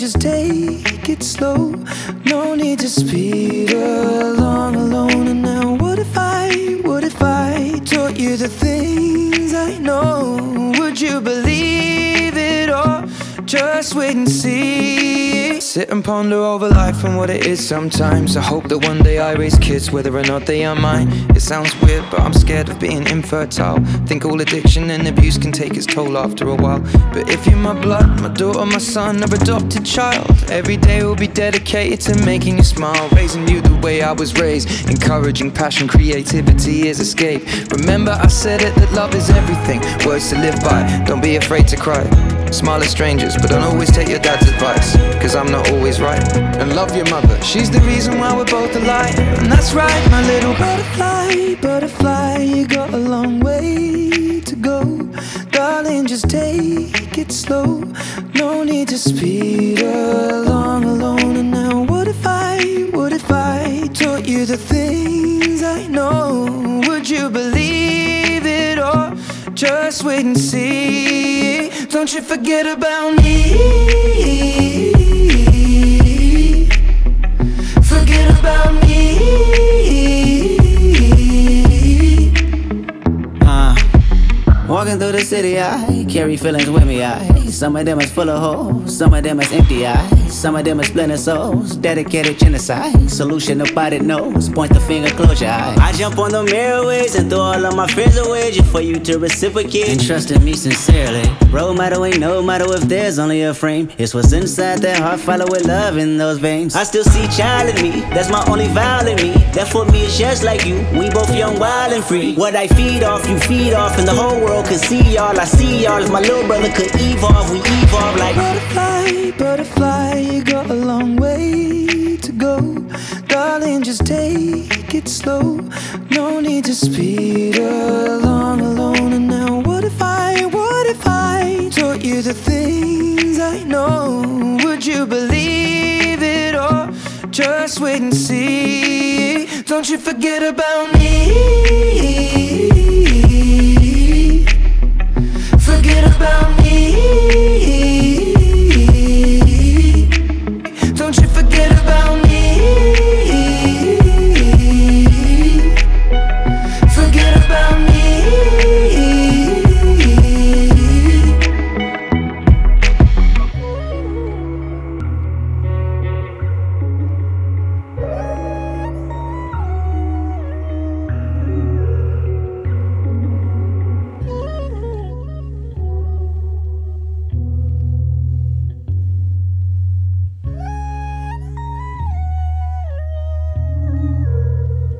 just take it slow. No need to speed along alone. And now what if I taught you the things I know? Would you believe it or just wait and see? Sit and ponder over life and what it is sometimes. I hope that one day I raise kids, whether or not they are mine. It sounds weird, but I'm scared of being infertile. Think all addiction and abuse can take its toll after a while. But if you're my blood, my daughter, my son, or adopted child, every day will be dedicated to making you smile. Raising you the way I was raised, encouraging passion, creativity is escape. Remember I said it, that love is everything, words to live by. Don't be afraid to cry. Smile at strangers, but don't always take your dad's advice, cause I'm not always right. And love your mother, she's the reason why we're both alive. And that's right, my little butterfly, butterfly, you got a long way to go. Darling, just take it slow. No need to speed along alone. And now what if I taught you the things I know? Would you believe it or just wait and see? Don't you forget about me. Forget about me. Walking through the city, I carry feelings with me. Some of them is full of holes, some of them is empty. Some of them is splinter souls, dedicated genocide. Solution nobody knows, point the finger, close your eye. I jump on the airways and throw all of my fears away just for you to reciprocate and trust in me sincerely. Role model ain't no matter if there's only a frame. It's what's inside that heart, follow with love in those veins. I still see child in me, that's my only vow in me. That for me is just like you, we both young, wild and free. What I feed off, you feed off, and the whole world could see y'all. I see y'all, if my little brother could evolve, we evolve like butterfly, butterfly, you got a long way to go. Darling, just take it slow. No need to speed along alone. And now what if I taught you the things I know? Would you believe it or just wait and see? Don't you forget about me. Forget about me.